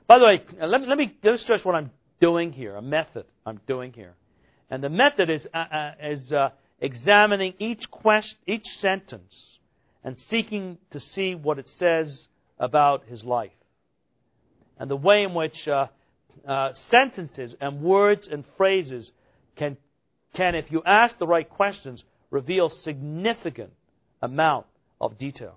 By the way, let me stress what I'm doing here, a method I'm doing here. And the method is examining each sentence and seeking to see what it says about his life. And the way in which sentences and words and phrases can, if you ask the right questions, reveal significant amount of detail.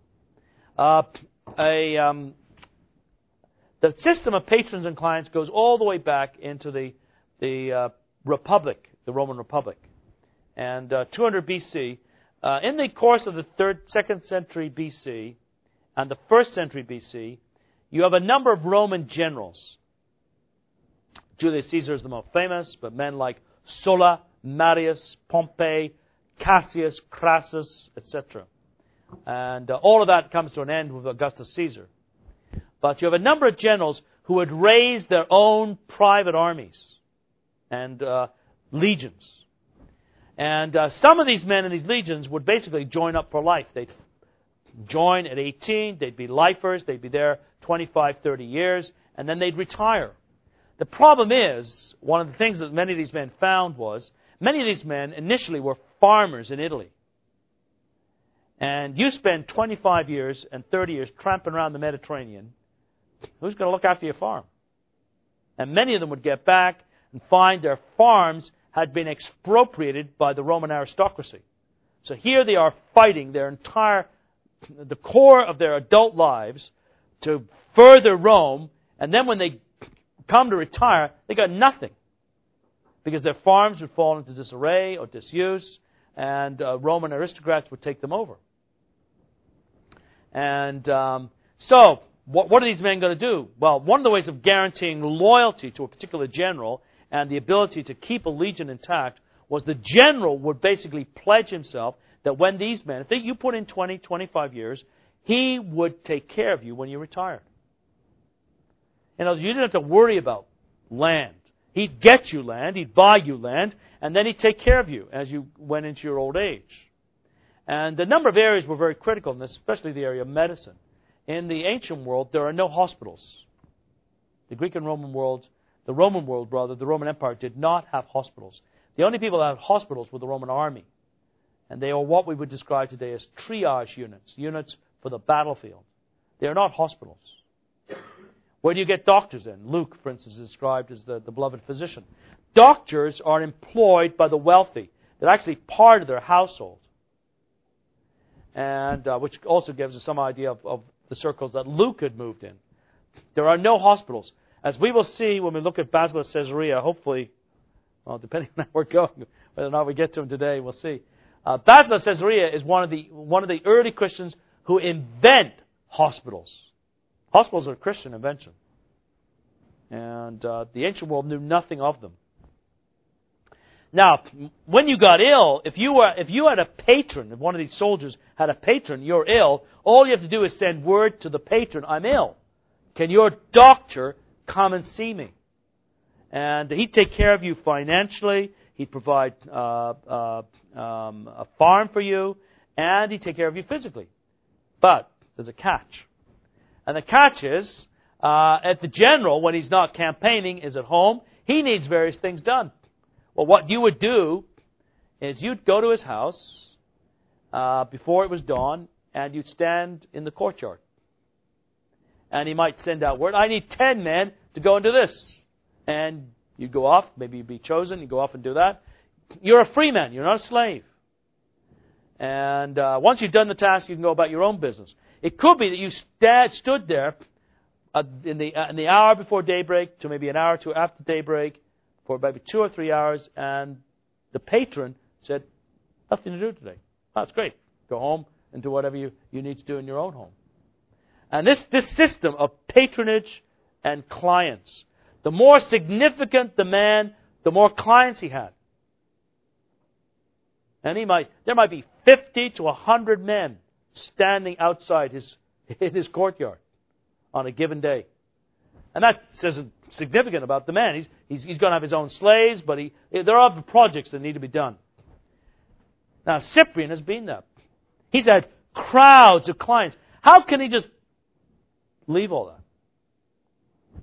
The system of patrons and clients goes all the way back into the Republic, the Roman Republic. And 200 BC, in the course of the 2nd century BC and the 1st century BC, you have a number of Roman generals. Julius Caesar is the most famous, but men like Sulla, Marius, Pompey, Cassius, Crassus, etc. And all of that comes to an end with Augustus Caesar. But you have a number of generals who had raised their own private armies and legions. And some of these men in these legions would basically join up for life. They'd join at 18, they'd be lifers, they'd be there 25, 30 years, and then they'd retire. The problem is, one of the things that many of these men found was, many of these men initially were farmers in Italy. And you spend 25 years and 30 years tramping around the Mediterranean, who's going to look after your farm? And many of them would get back and find their farms had been expropriated by the Roman aristocracy. So here they are fighting the core of their adult lives to further Rome, and then when they come to retire, they got nothing. Because their farms would fall into disarray or disuse, and Roman aristocrats would take them over. And so, what are these men going to do? Well, one of the ways of guaranteeing loyalty to a particular general and the ability to keep a legion intact was the general would basically pledge himself that when these men, if you put in 20, 25 years, he would take care of you when you retired. You know, you didn't have to worry about land. He'd get you land, he'd buy you land, and then he'd take care of you as you went into your old age. And the number of areas were very critical in this, especially the area of medicine. In the ancient world, there are no hospitals. The Greek and Roman world, the Roman Empire did not have hospitals. The only people that had hospitals were the Roman army. And they are what we would describe today as triage units, units for the battlefield. They are not hospitals. Where do you get doctors in? Luke, for instance, is described as the beloved physician. Doctors are employed by the wealthy. They're actually part of their household. And which also gives us some idea of the circles that Luke had moved in. There are no hospitals. As we will see when we look at Basil of Caesarea, hopefully, well, depending on how we're going, whether or not we get to him today, we'll see. Basil of Caesarea is one of the early Christians who invent hospitals. Hospitals are a Christian invention. And the ancient world knew nothing of them. Now, when you got ill, if you had a patron, if one of these soldiers had a patron, you're ill, all you have to do is send word to the patron, I'm ill. Can your doctor come and see me? And he'd take care of you financially, he'd provide a farm for you, and he'd take care of you physically. But there's a catch. And the catch is, at the general, when he's not campaigning, is at home, he needs various things done. Well, what you would do is you'd go to his house before it was dawn, and you'd stand in the courtyard. And he might send out word, I need 10 men to go and do this. And you'd go off, maybe you'd be chosen, you'd go off and do that. You're a free man, you're not a slave. And once you've done the task, you can go about your own business. It could be that you stood there in the hour before daybreak to maybe an hour or two after daybreak for maybe 2 or 3 hours, and the patron said, nothing to do today. Oh, that's great. Go home and do whatever you need to do in your own home. And this system of patronage and clients, the more significant the man, the more clients he had. And there might be 50 to 100 men standing outside his courtyard on a given day. And that says significant about the man. He's going to have his own slaves, but there are other projects that need to be done. Now, Cyprian has been there. He's had crowds of clients. How can he just leave all that?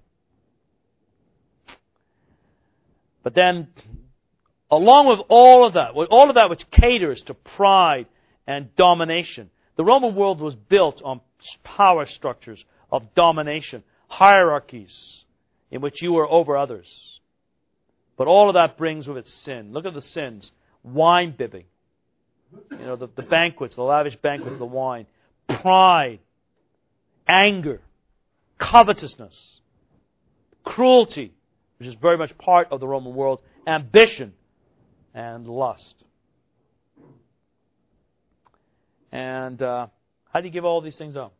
But then, along with all of that which caters to pride and domination, the Roman world was built on power structures of domination, hierarchies in which you were over others. But all of that brings with it sin. Look at the sins. Wine bibbing. The banquets, the lavish banquets of the wine. Pride. Anger. Covetousness. Cruelty, which is very much part of the Roman world. Ambition. And lust. And how do you give all these things up?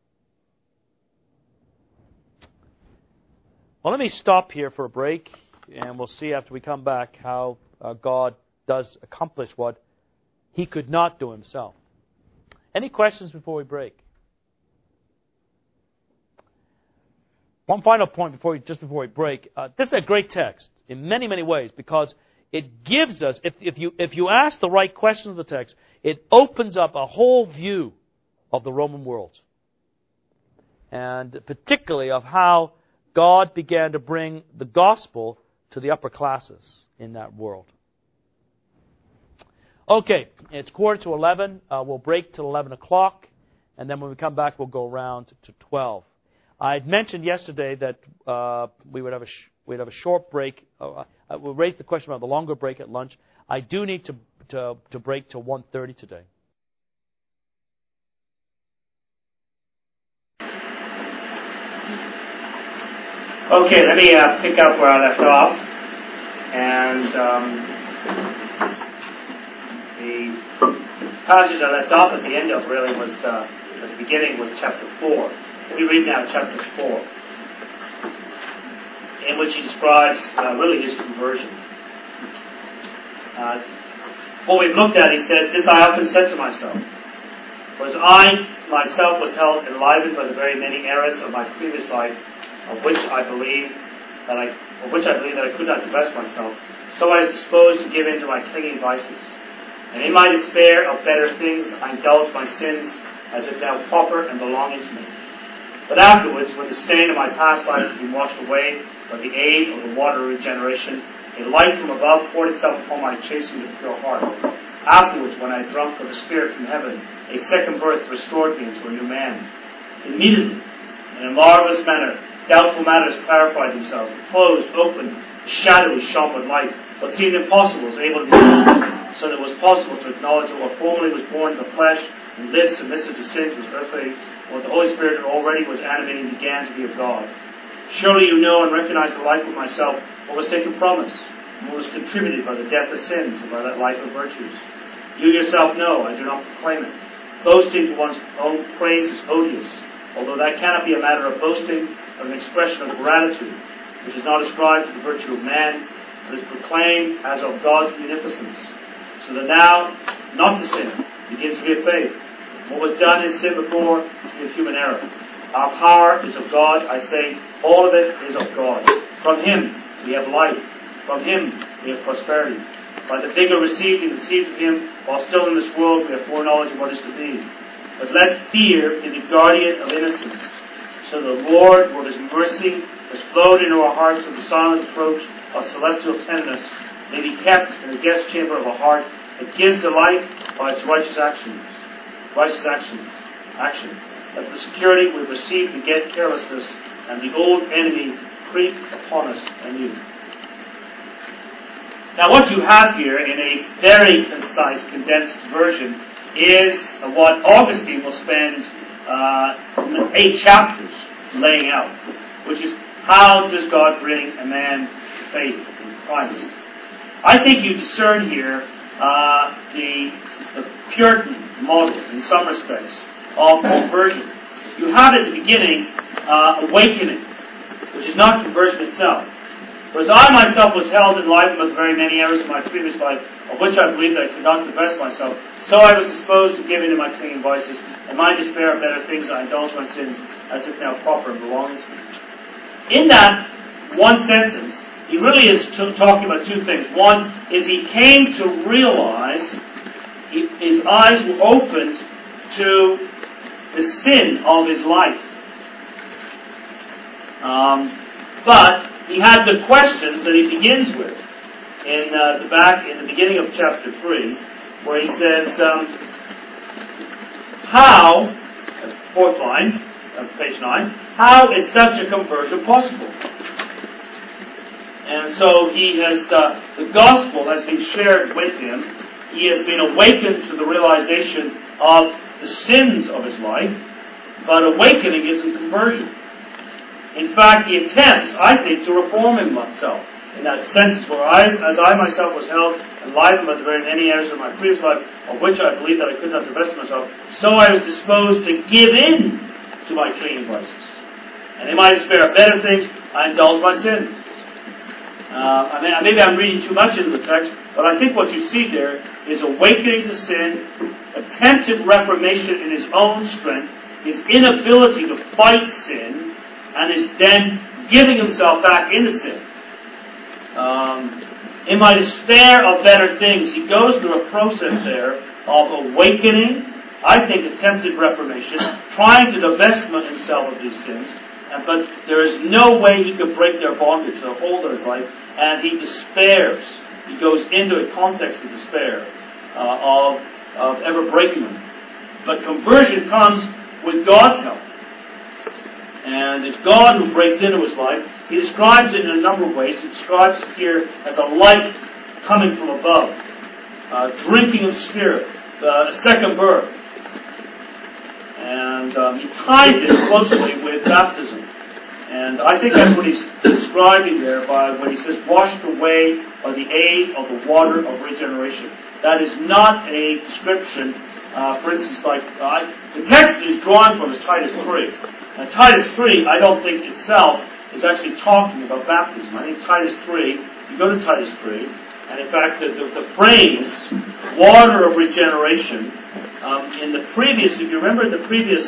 Well, let me stop here for a break, and we'll see after we come back how God does accomplish what He could not do Himself. Any questions before we break? One final point just before we break. This is a great text in many, many ways, because it gives us, if you ask the right questions of the text, it opens up a whole view of the Roman world. And particularly of how God began to bring the gospel to the upper classes in that world. Okay, it's 11:15. We'll break till 11 o'clock, and then when we come back, we'll go around to 12. I had mentioned yesterday that we'd have a short break. We'll raise the question about the longer break at lunch. I do need to break till 1:30 today. Okay, let me pick up where I left off. And the passage I left off at the end of really was, at the beginning was chapter 4. Let me read now chapter 4, in which he describes really his conversion. What we've looked at, he said, "This I often said to myself, was I myself was held enlivened by the very many errors of my previous life, of which I believe that I could not divest myself, so I was disposed to give in to my clinging vices. And in my despair of better things, I indulged my sins as if now proper and belonging to me. But afterwards, when the stain of my past life had been washed away by the aid of the water of regeneration, a light from above poured itself upon my chastened and pure heart. Afterwards, when I had drunk of the Spirit from heaven, a second birth restored me into a new man. Immediately, in a marvelous manner, doubtful matters clarified themselves. Closed, opened, shadowy shone with light. What seemed impossible was able to be done, so that it was possible to acknowledge that what formerly was born in the flesh and lived submissive to sin was earthly, what the Holy Spirit already was animating began to be of God. Surely you know and recognize the life of myself, what was taken from us, and what was contributed by the death of sins and by that life of virtues. You yourself know, I do not proclaim it. Boasting for one's own praise is odious, although that cannot be a matter of boasting, but an expression of gratitude, which is not ascribed to the virtue of man, but is proclaimed as of God's munificence. So that now, not to sin, begins to be of faith. What was done in sin before to be of human error. Our power is of God, I say, all of it is of God. From Him we have life. From Him we have prosperity. By the vigor received and conceived of Him, while still in this world we have foreknowledge of what is to be. But let fear be the guardian of innocence, so the Lord, with His mercy, has flowed into our hearts with the silent approach of celestial tenderness, may be kept in the guest chamber of a heart that gives delight by its righteous action. As the security we receive to get carelessness and the old enemy creep upon us anew. Now what you have here in a very concise, condensed version is what Augustine will spend 8 chapters laying out, which is how does God bring a man to faith in Christ. I think you discern here the Puritan model, in some respects, of conversion. You have at the beginning awakening, which is not conversion itself. Whereas I myself was held enlivened by the very many errors of my previous life, of which I believed I could not divest myself, so I was disposed to give in to my clinging vices, and my despair of better things I indulged my sins, as if now proper and belonging to me. In that one sentence, he really is talking about 2 things. One is he came to realize, his eyes were opened to the sin of his life. But he had the questions that he begins with in the beginning of chapter 3, where he says, how, fourth line, page 9, how is such a conversion possible? And so he has, the gospel has been shared with him. He has been awakened to the realization of the sins of his life, but awakening isn't conversion. In fact, he attempts, I think, to reform himself. In that sense, where as I myself was held and livened by the very many errors of my previous life, of which I believed that I could not divest myself, so I was disposed to give in to my clinging vices. And in my despair of better things, I indulged my sins. Maybe I'm reading too much into the text, but I think what you see there is awakening to sin, attempted reformation in his own strength, his inability to fight sin, and is then giving himself back into sin. In my despair of better things, he goes through a process there of awakening, I think attempted reformation, trying to divest himself of these sins, but there is no way he could break their bondage, their hold on his life, and he despairs. He goes into a context of despair, of ever breaking them. But conversion comes with God's help. And it's God who breaks into his life. He describes it in a number of ways. He describes it here as a light coming from above, drinking of Spirit, a second birth. And he ties it closely with baptism. And I think that's what he's describing there by when he says, washed away by the aid of the water of regeneration. That is not a description, for instance, like, the text is drawn from is Titus 3. And Titus 3, I don't think itself is actually talking about baptism. I think Titus 3, you go to Titus 3, and in fact the phrase, water of regeneration, in the previous, if you remember the previous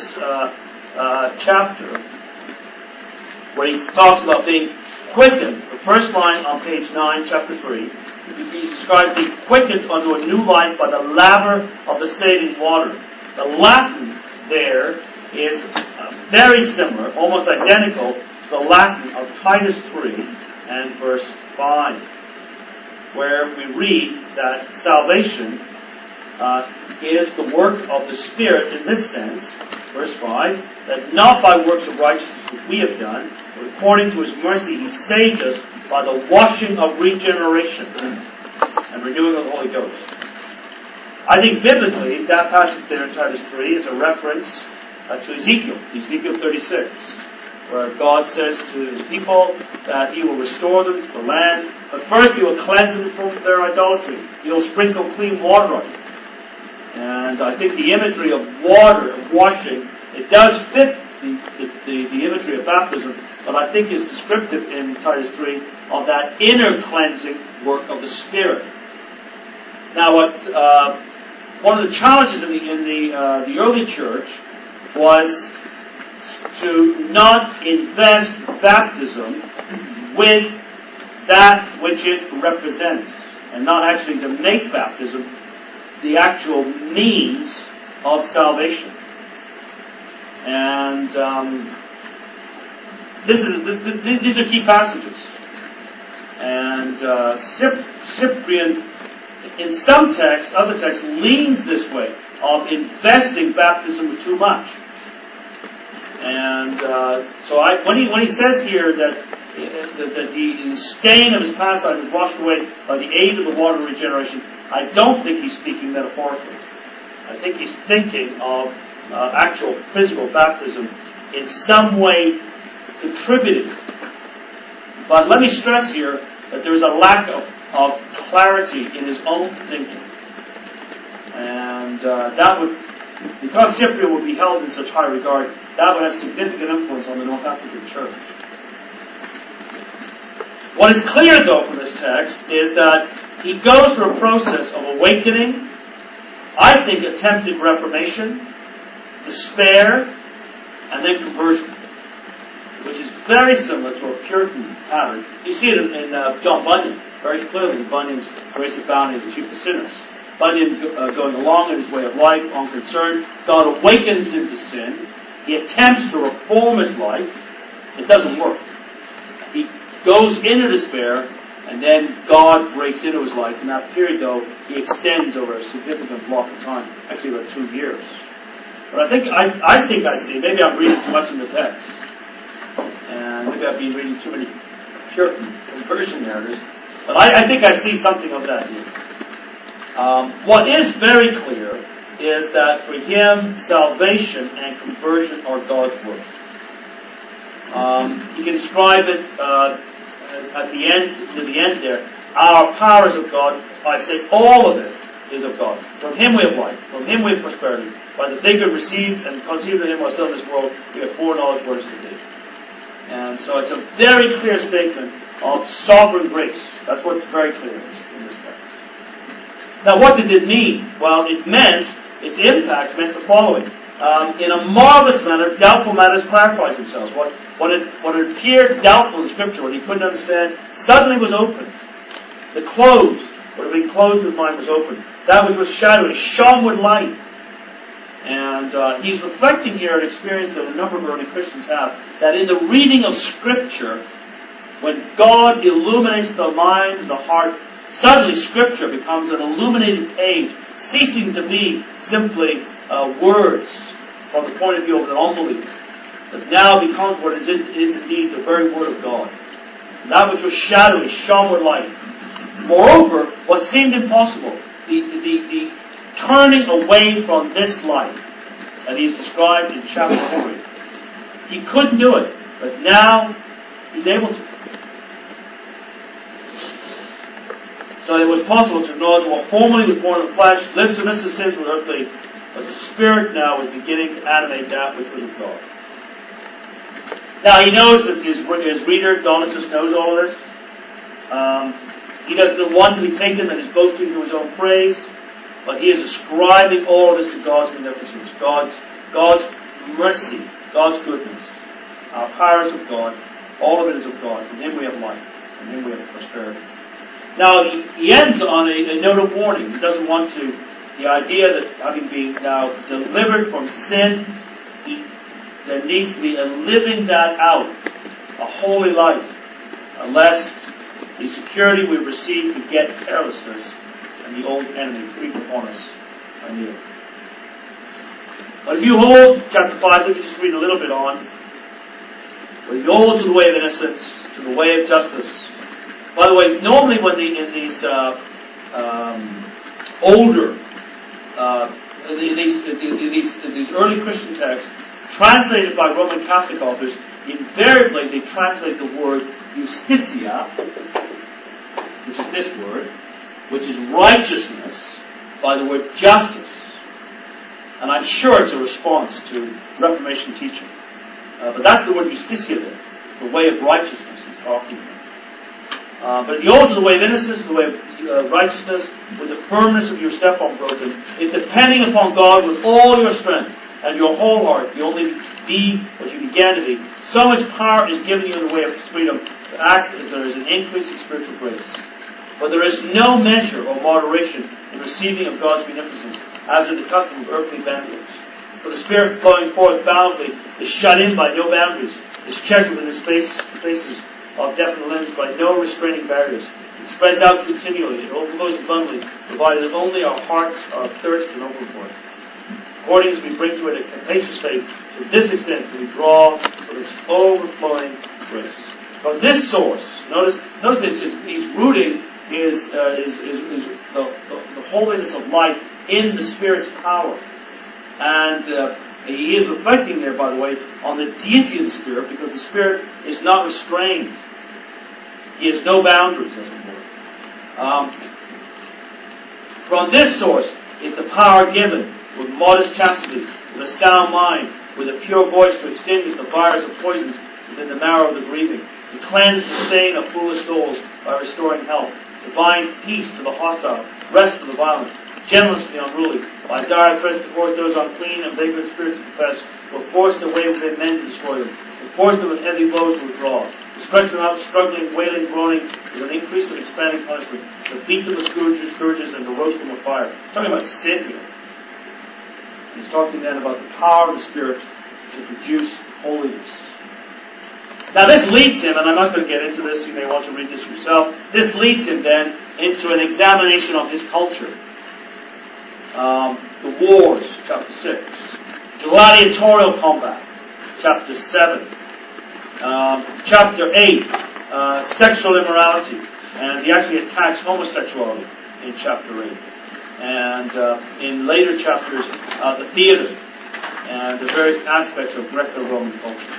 chapter, where he talks about being quickened, the first line on page 9, chapter 3, he describes being quickened unto a new life by the laver of the saving water. The Latin there is very similar, almost identical to the Latin of Titus 3 and verse 5, where we read that salvation is the work of the Spirit in this sense, verse 5, that not by works of righteousness which we have done, but according to his mercy he saved us by the washing of regeneration and renewing of the Holy Ghost. I think biblically, that passage there in Titus 3 is a reference to Ezekiel 36, where God says to his people that he will restore them to the land, but first he will cleanse them from their idolatry. He will sprinkle clean water on them. And I think the imagery of water, of washing, it does fit the imagery of baptism, but I think is descriptive in Titus 3 of that inner cleansing work of the Spirit. Now, one of the challenges in the early church was to not invest baptism with that which it represents, and not actually to make baptism the actual means of salvation. And these are key passages. And Cyprian, in some texts, other texts, leans this way of investing baptism with too much. And so when he says here that the stain of his past life is washed away by the aid of the water of regeneration, I don't think he's speaking metaphorically. I think he's thinking of actual physical baptism in some way contributing. But let me stress here that there is a lack of clarity in his own thinking. And that would, because Cyprian would be held in such high regard, that would have significant influence on the North African church. What is clear, though, from this text is that he goes through a process of awakening, I think attempted reformation, despair, and then conversion, which is very similar to a Puritan pattern. You see it in John Bunyan, very clearly. Bunyan's Grace Abounding to Keep the Sinners. Bunyan going along in his way of life, unconcerned. God awakens him to sin. He attempts to reform his life. It doesn't work. He goes into despair, And then God breaks into his life. In that period, though, he extends over a significant block of time, actually about 2 years. But I think I see, maybe I'm reading too much in the text. And maybe I've been reading too many Puritan conversion narratives. But I think I see something of that here. What is very clear is that for him, salvation and conversion are God's work. You can describe it at the end, to the end there. Our power is of God. I say all of it is of God. From him we have life. From him we have prosperity. By the thing we received and conceived in him while still in this world, we have foreknowledge what is to be. And so it's a very clear statement of sovereign grace. That's what's very clear in this text. Now what did it mean? Well, its impact meant the following. In a marvelous manner, doubtful matters clarified themselves. What had appeared doubtful in Scripture, what he couldn't understand, suddenly was opened. The closed, what had been closed in his mind was opened. That which was shadowy shone with light. And he's reflecting here an experience that a number of early Christians have, that in the reading of Scripture, when God illuminates the mind and the heart, suddenly Scripture becomes an illuminated page, ceasing to be simply words from the point of view of an unbeliever, but now becomes what is indeed the very Word of God. That which was shadowy shone with light. Moreover, what seemed impossible, the turning away from this life that he is described in chapter 3. He couldn't do it, but now he's able to. So it was possible to acknowledge what formerly was born of the flesh, lived submissive to sins with earthly, but the Spirit now was beginning to animate that which was of God. Now he knows that his reader, Donatus, knows all of this. He doesn't want to be taken that he's boasting to his own praise, but he is ascribing all of this to God's magnificence, God's mercy, God's goodness. Our power is of God. All of it is of God. From him we have life. From him we have prosperity. Now, he ends on a note of warning. He doesn't want to, the idea that having been now delivered from sin, there needs to be a living that out, a holy life, lest the security we receive beget carelessness and the old enemy creep upon us anew. But if you hold, chapter 5, let me just read a little bit on. But if you hold to the way of innocence, to the way of justice. By the way, normally when in these older, these early Christian texts, translated by Roman Catholic authors, invariably they translate the word justitia, which is this word, which is righteousness, by the word justice. And I'm sure it's a response to Reformation teaching. But that's the word justitia there, the way of righteousness he's talking about. But if you hold to the way of innocence, the way of righteousness, with the firmness of your step unbroken, is depending upon God with all your strength and your whole heart, you only be what you began to be. So much power is given you in the way of freedom to act as there is an increase in spiritual grace. But there is no measure or moderation in receiving of God's beneficence, as in the custom of earthly banquets. For the Spirit flowing forth bountifully is shut in by no boundaries, is checked within the spaces of definite limits by no restraining barriers. It spreads out continually, it overflows abundantly, provided only our hearts are thirst and open for it. According as we bring to it a capacious faith, to this extent do we draw from its overflowing grace. From this source, notice this, he's rooting the holiness of life in the Spirit's power. And he is reflecting there, by the way, on the deity of the Spirit, because the Spirit is not restrained. He has no boundaries, as it were. From this source is the power given, with modest chastity, with a sound mind, with a pure voice to extinguish the fires of poisons within the marrow of the grieving, to cleanse the stain of foolish souls by restoring health, to bind peace to the hostile, rest to the violent, gentleness to the unruly, by dire threats to force those unclean and vagrant spirits to confess, will force their way within men to destroy them, to force them with heavy blows to withdraw, to stretch them out, struggling, wailing, groaning, with an increase of expanding punishment, to beat them with scourges, and to roast them with fire. He's talking about sin here. He's talking then about the power of the Spirit to produce holiness. Now this leads him, and I'm not going to get into this, you may want to read this yourself, this leads him then into an examination of his culture. The wars, chapter 6. Gladiatorial combat, chapter 7. Chapter 8, sexual immorality. And he actually attacks homosexuality in chapter 8. And in later chapters, the theater and the various aspects of Greco-Roman culture.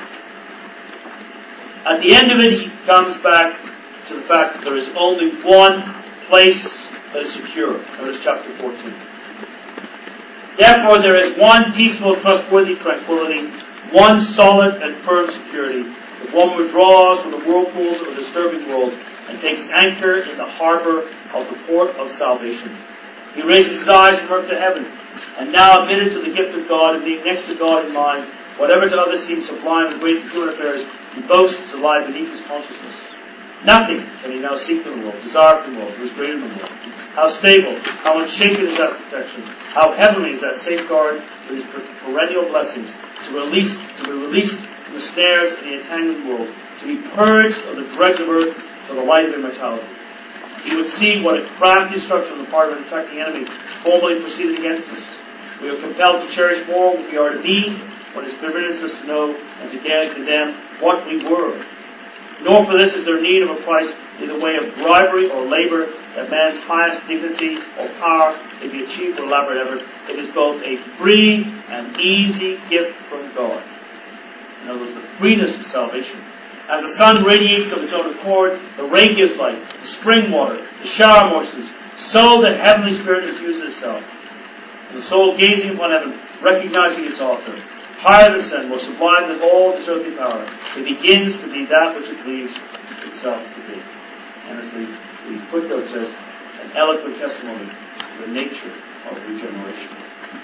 At the end of it, he comes back to the fact that there is only one place that is secure. Notice chapter 14. Therefore, there is one peaceful, trustworthy tranquility, one solid and firm security. If one withdraws from the whirlpools of a disturbing world and takes anchor in the harbor of the port of salvation. He raises his eyes from earth to heaven, and now admitted to the gift of God and being next to God in mind, whatever to others seems sublime and great in human affairs, he boasts to lie beneath his consciousness. Nothing can he now seek from the world, desire from the world, who is greater than the world. How stable, how unshaken is that protection, how heavenly is that safeguard for his perennial blessings, to be released from the snares of the entangling world, to be purged of the dregs of earth for the light of immortality. He would see what a crafty destruction on the part of an attacking enemy formerly proceeded against us. We are compelled to cherish more what we are to be, what is permitted us to know, and to condemn what we were. Nor for this is there need of a price in the way of bribery or labor, that man's highest dignity or power may be achieved with elaborate effort. It is both a free and easy gift from God. In other words, the freeness of salvation. As the sun radiates of its own accord, the rain gives light, the spring water, the shower moistens, so the heavenly spirit infuses itself. And the soul gazing upon heaven, recognizing its author, higher than sun, more sublime than all this earthly power, it begins to be that which it believes itself to be. And as the footnote says, an eloquent testimony to the nature of regeneration.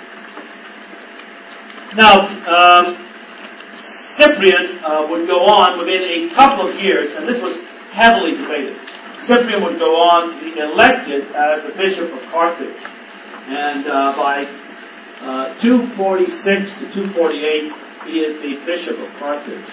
Now, Cyprian would go on within a couple of years, and this was heavily debated. Cyprian would go on to be elected as the Bishop of Carthage. And by 246 to 248, he is the Bishop of Carthage.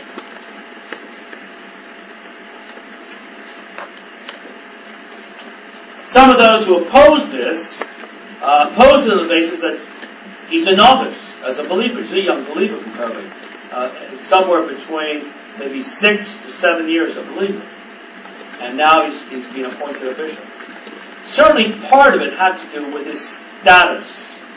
Some of those who oppose this, oppose it on the basis that he's a novice as a believer. He's a young believer comparatively. Somewhere between maybe 6 to 7 years of believer. And now he's been appointed a bishop. Certainly part of it had to do with his status.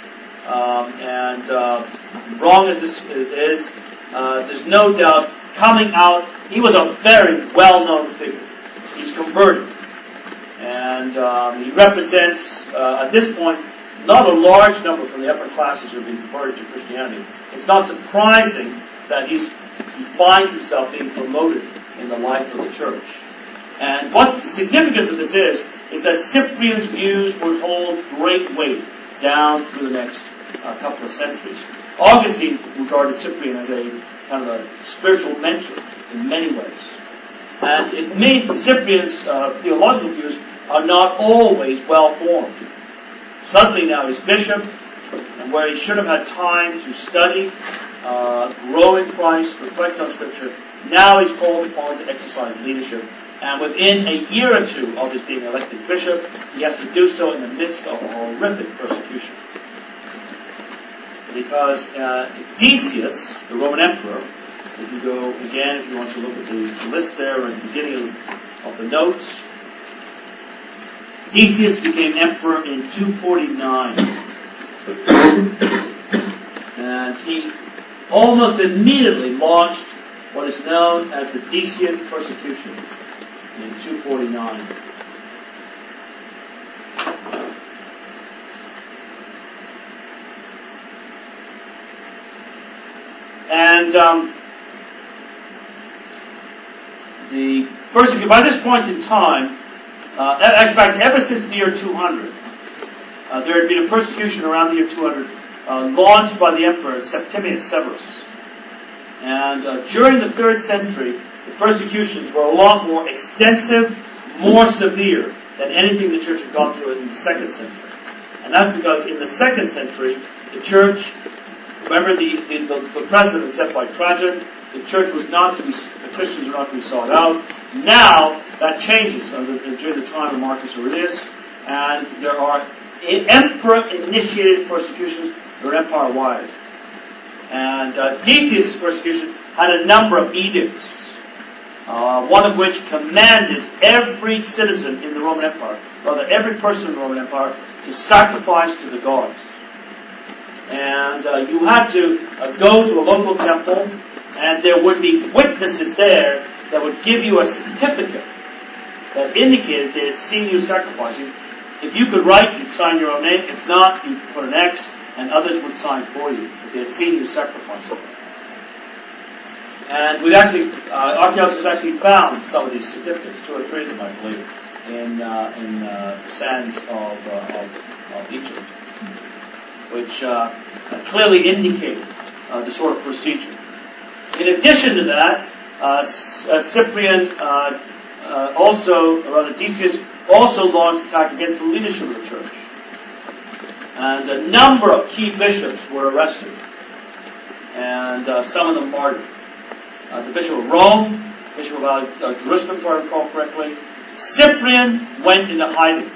Wrong as this is, there's no doubt coming out, he was a very well-known figure. He's converted. And he represents, at this point, not a large number from the upper classes who have been converted to Christianity. It's not surprising that he finds himself being promoted in the life of the church. And what the significance of this is that Cyprian's views would hold great weight down through the next couple of centuries. Augustine regarded Cyprian as a kind of a spiritual mentor in many ways. And it made Cyprian's theological views are not always well formed. Suddenly now he's bishop, and where he should have had time to study, grow in Christ, reflect on Scripture, now he's called upon to exercise leadership. And within a year or two of his being elected bishop, he has to do so in the midst of a horrific persecution. Because Decius, the Roman emperor, if you go again, if you want to look at the list there at the beginning of the notes, Decius became emperor in 249. And he almost immediately launched what is known as the Decian persecution in 249. And the persecution, by this point in time, in fact, ever since the year 200, there had been a persecution around the year 200 launched by the emperor Septimius Severus. And during the 3rd century, the persecutions were a lot more extensive, more severe than anything the church had gone through in the 2nd century. And that's because in the 2nd century, the church, remember the precedent set by Trajan, the church was not to be, the Christians were not to be sought out. Now, that changes during the time of Marcus Aurelius, and there are emperor-initiated persecutions that are empire-wide. And Decius' persecution had a number of edicts, one of which commanded every citizen in the Roman Empire, rather every person in the Roman Empire, to sacrifice to the gods. And you had to go to a local temple, and there would be witnesses there that would give you a certificate that indicated they had seen you sacrificing. If you could write, you'd sign your own name. If not, you'd put an X, and others would sign for you if they had seen you sacrificing. And we've actually, archaeologists have actually found some of these certificates, 2 or 3 of them, I believe, in the sands of Egypt, which clearly indicate the sort of procedure. In addition to that, Cyprian Decius also launched attack against the leadership of the church. And a number of key bishops were arrested, and some of them martyred. The Bishop of Rome, Bishop of Jerusalem, if I recall correctly, Cyprian went into hiding.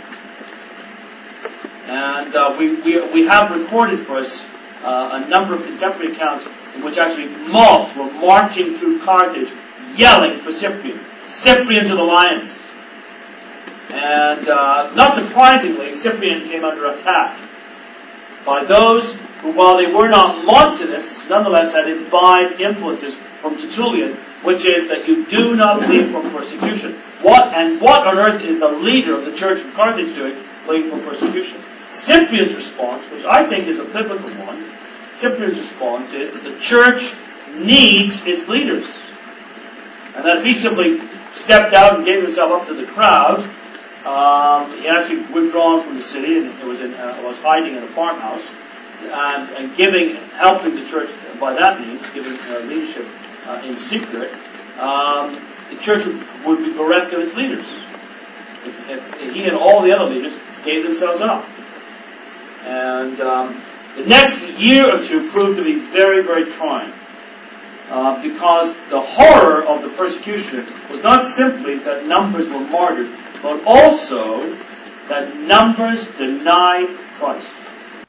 And we have recorded for us a number of contemporary accounts in which actually mobs were marching through Carthage yelling for Cyprian. Cyprian to the lions. And not surprisingly, Cyprian came under attack by those who, while they were not Montanists, nonetheless had imbibed influences from Tertullian, which is that you do not flee from persecution. What on earth is the leader of the church of Carthage doing, fleeing from persecution? Cyprian's response, which I think is a biblical one, Cyprian's response is that the church needs its leaders. And that if he simply stepped out and gave himself up to the crowd, he actually withdrawn from the city and was hiding in a farmhouse and helping the church by that means, giving leadership in secret, the church would be bereft of its leaders. If he and all the other leaders gave themselves up. And the next year or two proved to be very, very trying. Because the horror of the persecution was not simply that numbers were martyred, but also that numbers denied Christ.